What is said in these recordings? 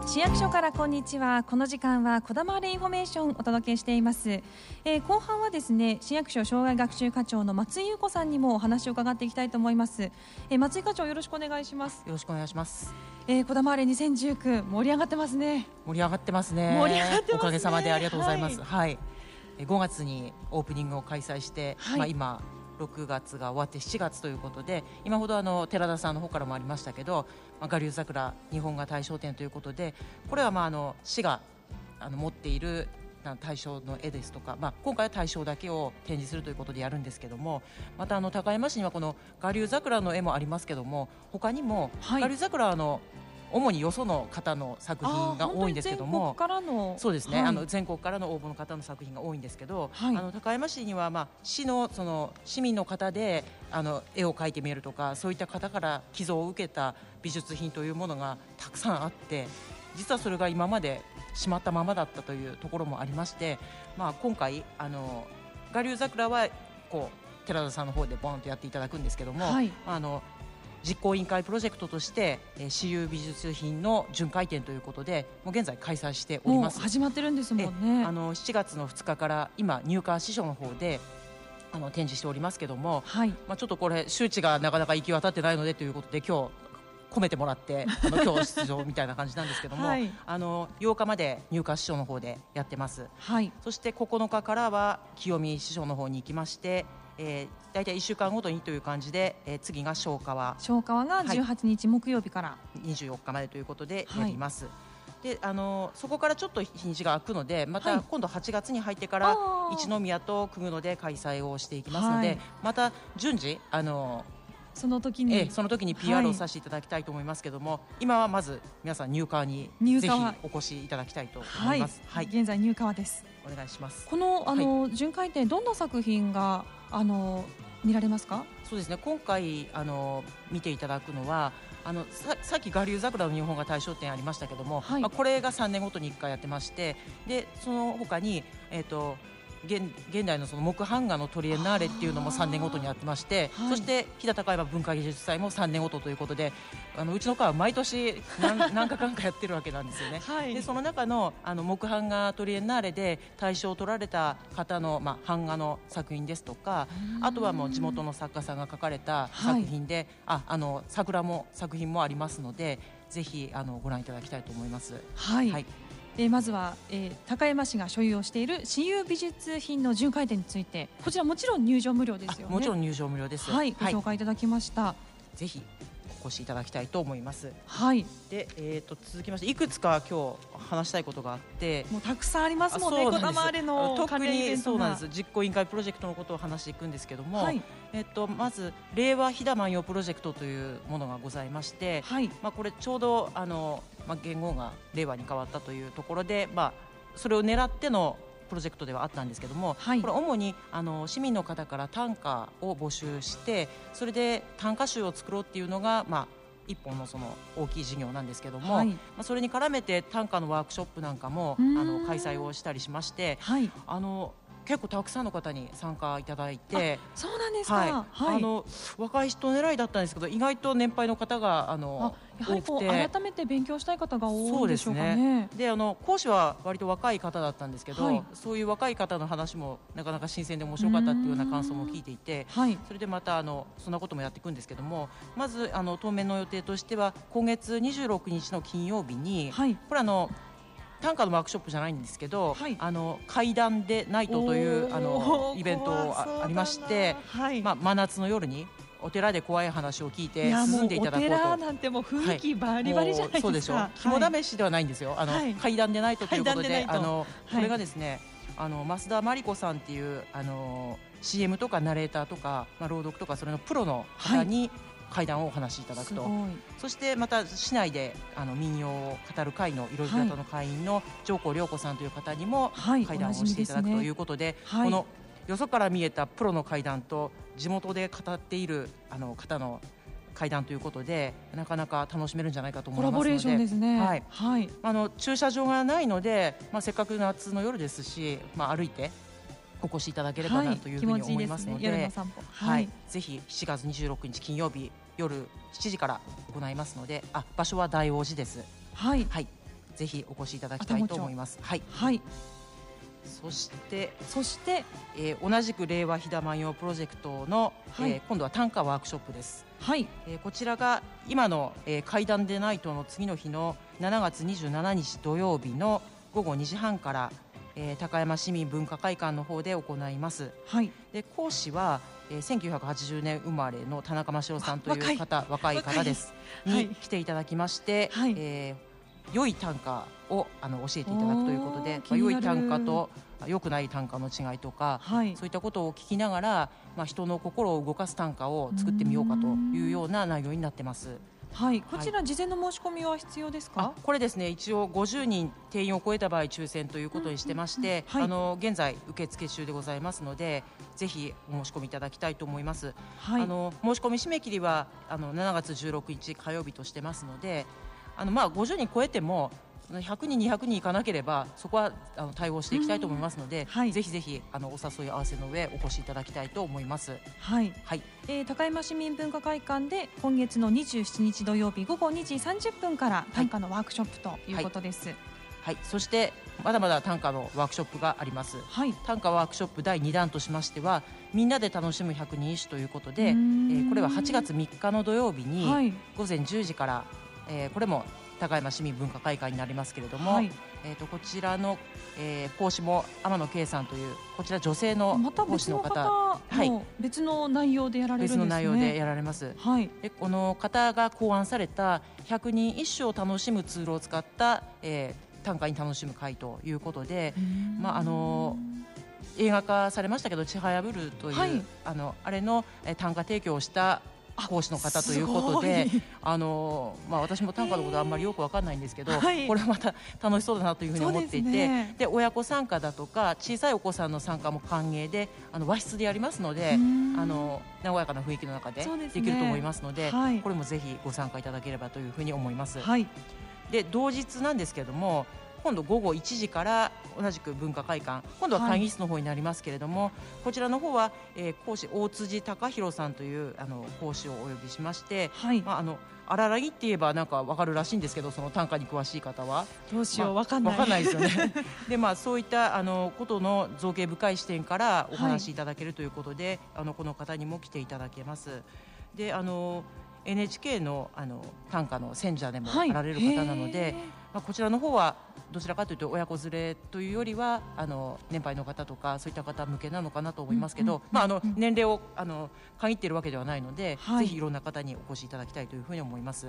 市役所からこんにちは。この時間はこだまわれインフォメーションをお届けしています。後半はですね、市役所障害学習課長の松井優子さんにもお話を伺っていきたいと思います。松井課長、よろしくお願いします。 よろしくお願いします。 こだまわれ2019盛り上がってますね。 盛り上がってますね。 盛り上がってますね。 おかげさまでありがとうございます。はい、5月にオープニングを開催して、今6月が終わって7月ということで、今ほど寺田さんの方からもありましたけど、我流桜日本画大賞展ということで、これは市が持っている大賞の絵ですとか、今回は大賞だけを展示するということでやるんですけども、また高山市にはこの我流桜の絵もありますけども、他にも我流桜の主によその方の作品が多いんですけども、そうですね、全国からの応募の方の作品が多いんですけど、高山市には市の市民の方で絵を描いてみるとか、そういった方から寄贈を受けた美術品というものがたくさんあって、実はそれが今までしまったままだったというところもありまして、今回我流桜は寺田さんの方でボンとやっていただくんですけども、実行委員会プロジェクトとして私有美術品の巡回展ということで、もう現在開催しております。 もう始まってるんですもんね。 7月の2日から今入荷支所の方で展示しておりますけども、ちょっとこれ周知がなかなか行き渡ってないのでということで、今日込めてもらって今日出場みたいな感じなんですけども、8日まで入荷支所の方でやってます。そして9日からは清見支所の方に行きまして、だいたい1週間ごとにという感じで、次が昭川が18日木曜日から 24日までということでやります。でそこからちょっと日にちが空くので、また今度8月に入ってから一宮と久野で開催をしていきますので、また順次その時に PR をさせていただきたいと思いますけども、今はまず皆さん入荷にぜひお越しいただきたいと思います。 現在入荷です。 お願いします。 この巡回展、どんな作品が見られますか？ そうですね、今回見ていただくのはさっき我流桜の日本画大賞展ありましたけども、これが3年ごとに1回やってまして、でその他に現代の木版画のトリエンナーレっていうのも3年ごとにやってまして、そして飛騨高山文化芸術祭も3年ごとということで、うちの会は毎年何かかんかやってるわけなんですよね。でその中の木版画トリエンナーレで大賞を取られた方の、版画の作品ですとか、あとはもう地元の作家さんが描かれた作品で、桜も作品もありますので、ぜひご覧いただきたいと思います。 まずは、高山市が所有をしている私有美術品の巡回展について、こちらもちろん入場無料ですよね。 もちろん入場無料です。 ご紹介いただきました。 ぜひお越しいただきたいと思います。で、続きましていくつか今日話したいことがあって、 もうたくさんありますもんね。こだまわれの関連イベントが。 そうなんです。実行委員会プロジェクトのことを話していくんですけども、まず令和飛騨万葉プロジェクトというものがございまして、これちょうど元号が令和に変わったというところで、それを狙ってのプロジェクトではあったんですけども、これ主に市民の方から短歌を募集して、それで短歌集を作ろうっていうのが、一本の大きい事業なんですけども、それに絡めて短歌のワークショップなんかも開催をしたりしまして、結構たくさんの方に参加いただいて。 そうなんですか。 若い人狙いだったんですけど、意外と年配の方がやはり改めて勉強したい方が多いでしょうかね。 で講師は割と若い方だったんですけど、そういう若い方の話もなかなか新鮮で面白かったっていうような感想も聞いていて、それでまたそんなこともやっていくんですけども、まず当面の予定としては今月26日の金曜日に、これ短歌のワークショップじゃないんですけど、怪談でナイトというイベントありまして、真夏の夜にお寺で怖い話を聞いて進んでいただこうと。 お寺なんてもう雰囲気バリバリじゃないですか。 そうでしょう。肝試しではないんですよ。怪談でナイトということで、これがですね、増田真理子さんっていう、CM とかナレーターとか、朗読とかそれのプロの方に、怪談をお話しいただくと。そしてまた市内で民謡を語る会のいろいろ方の会員の上皇涼子さんという方にも怪談をしていただくということで、このよそから見えたプロの怪談と地元で語っている方の怪談ということで、なかなか楽しめるんじゃないかと思いますので、 コラボレーションですね。 駐車場がないので、せっかく夏の夜ですし、歩いてお越しいただければなというふうに思いますので、 夜の散歩、 ぜひ7月26日金曜日夜7時から行いますので、場所は大王寺です。 ぜひお越しいただきたいと思います。はい、 はい、 そして、 同じく令和ひだまんよプロジェクトの、今度は短歌ワークショップです。 はい、 こちらが今の、怪談でナイトの次の日の7月27日土曜日の午後2時半から、高山市民文化会館の方で行います。 はい、 で講師は、1980年生まれの田中真史さんという方、若い方です、に来ていただきまして、良い短歌を教えていただくということで、良い短歌と良くない短歌の違いとか、そういったことを聞きながら、人の心を動かす短歌を作ってみようかというような内容になってます。 はい、こちら事前の申し込みは必要ですか？ これですね、一応50人定員を超えた場合抽選ということにしてまして、現在受付中でございますので、ぜひお申し込みいただきたいと思います。申し込み締め切りは7月16日火曜日としてますので、50人超えても100人200人いかなければそこは対応していきたいと思いますので、ぜひぜひお誘い合わせの上お越しいただきたいと思います。 はい、高山市民文化会館で今月の27日土曜日午後2時30分から短歌のワークショップということです。 そしてまだまだ短歌のワークショップがあります。短歌ワークショップ第2弾としましては、みんなで楽しむ百人一首ということで、これは8月3日の土曜日に午前10時から、これも高山市民文化会館になりますけれども、こちらの、講師も天野圭さんというこちら女性の講師の方、 別の内容でやられるんですね。 別の内容でやられます。でこの方が考案された百人一首を楽しむツールを使った、短歌に楽しむ会ということで、映画化されましたけど「ちはやぶる」という、あれの短歌提供をした講師の方ということで、私も短歌のことはあんまりよく分かんないんですけど、これまた楽しそうだなというふうに思っていて、で親子参加だとか小さいお子さんの参加も歓迎で、和室でやりますので、和やかな雰囲気の中でできると思いますので、これもぜひご参加いただければというふうに思います。で同日なんですけれども、今度午後1時から同じく文化会館、今度は会議室の方になりますけれども、こちらの方は、講師大辻貴弘さんという講師をお呼びしまして、荒らぎって言えばなんか分かるらしいんですけど、その短歌に詳しい方はどうしよう、分かんないですよねで、そういったことの造形深い視点からお話しいただけるということで、この方にも来ていただけます。でNHK の短歌の選者でもあられる方なので、こちらの方はどちらかというと親子連れというよりは年配の方とかそういった方向けなのかなと思いますけど、年齢を限っているわけではないので、ぜひいろんな方にお越しいただきたいというふうに思います。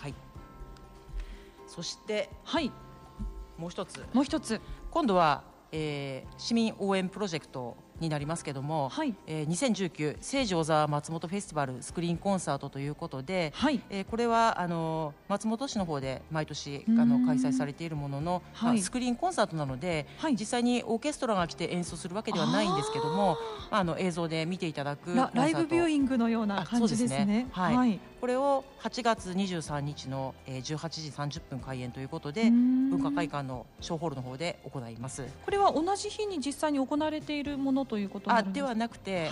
そして、もう一つ今度は、市民応援プロジェクトになりますけども、2019聖女小沢松本フェスティバルスクリーンコンサートということで、これは松本市の方で毎年開催されているものの、スクリーンコンサートなので、実際にオーケストラが来て演奏するわけではないんですけども、映像で見ていただくライブビューイングのような感じですね。 これを8月23日の18時30分開演ということで、文化会館の小ホールの方で行います。 これは同じ日に実際に行われているものということになるんですか？ ではなくて、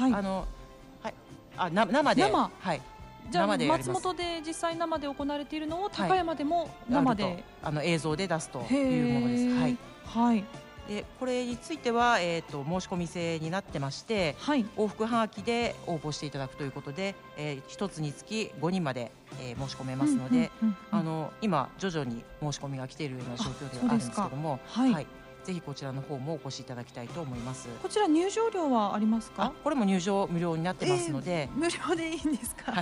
生で、 じゃあ松本で実際生で行われているのを高山でも生で、 映像で出すというものです。でこれについては、申し込み制になってまして、往復はがきで応募していただくということで、1つにつき5人まで、申し込めますので、今徐々に申し込みが来ているような状況ではあるんですけども、ぜひこちらの方もお越しいただきたいと思います。 こちら入場料はありますか？ これも入場無料になってますので、 無料でいいんですか？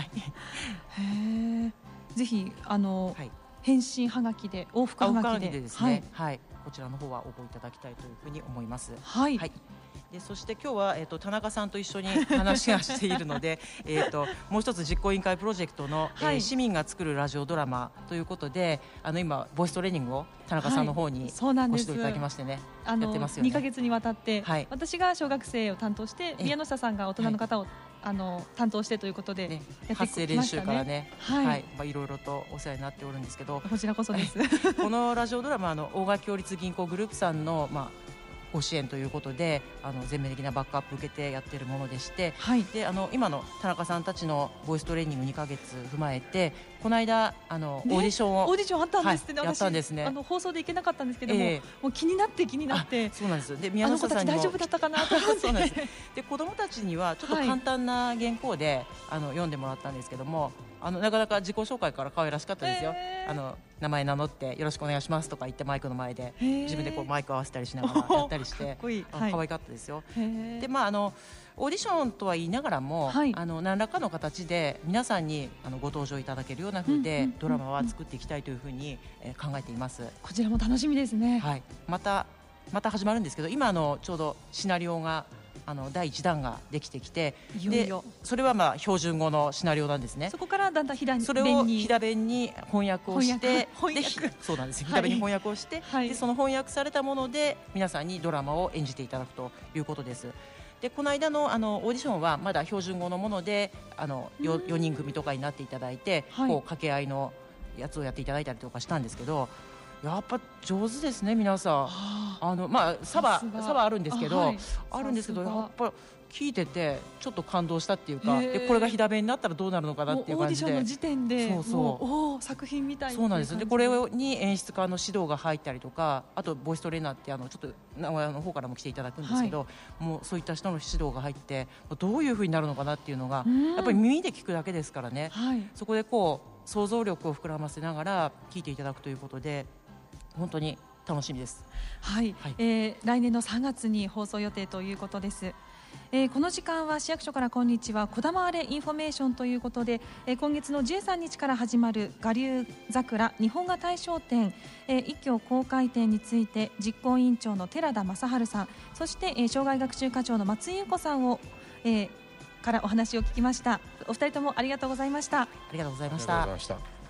ぜひ返信はがきで往復はがきでですね、こちらの方は応募いただきたいというふうに思います。でそして今日は、田中さんと一緒に話がしているのでもう一つ実行委員会プロジェクトの、市民が作るラジオドラマということで、今ボイストレーニングを田中さんの方にご指導いただきましてね、やってますよね。 2ヶ月にわたって、私が小学生を担当して、宮下さんが大人の方を、担当してということでやってきましたね。 発声練習からね、いろいろとお世話になっておるんですけど、 こちらこそですこのラジオドラマ大垣共立銀行グループさんの、 ご支援ということで全面的なバックアップを受けてやっているものでして、 はい、 で今の田中さんたちのボイストレーニング2ヶ月踏まえてこの間オーディションを、 オーディションあったんですってね、 やったんですね。 放送で行けなかったんですけども、もう気になってそうなんです。で宮下さんにも大丈夫だったかなと思ってそうなんです。で子どもたちにはちょっと簡単な原稿で、読んでもらったんですけども、なかなか自己紹介から可愛らしかったですよ。名前名乗ってよろしくお願いしますとか言ってマイクの前で自分でこうマイク合わせたりしながらやったりして可愛かったですよ。でオーディションとは言いながらも、何らかの形で皆さんにご登場いただけるような風でドラマは作っていきたいというふうに考えています。 こちらも楽しみですね。 はい、また始まるんですけど、今ちょうどシナリオが第1弾ができてきて、 いよいよそれは標準語のシナリオなんですね。 そこからだんだんそれを飛騨弁に翻訳をしてそうなんです。飛騨弁に翻訳をして、でその翻訳されたもので皆さんにドラマを演じていただくということです。でこの間のオーディションはまだ標準語のもので4人組とかになっていただいて、こう掛け合いのやつをやっていただいたりとかしたんですけど、やっぱ上手ですね皆さん。差はあるんですけど、やっぱ聞いててちょっと感動したっていうか、でこれが飛騨弁になったらどうなるのかなっていう感じで、 オーディションの時点で作品みたい。 そうなんです。でこれに演出家の指導が入ったりとか、あとボイストレーナーってちょっと名古屋の方からも来ていただくんですけど、もうそういった人の指導が入ってどういう風になるのかなっていうのがやっぱり耳で聞くだけですからね、そこでこう想像力を膨らませながら聞いていただくということで本当に楽しみです。 来年の3月に放送予定ということです。この時間は市役所からこんにちはこだまわれインフォメーションということで、今月の13日から始まる我流桜日本画大賞展、一挙公開展について実行委員長の寺田正治さん、そして、障害学習課長の松井優子さんを、からお話を聞きました。お二人ともありがとうございました。 ありがとうございました。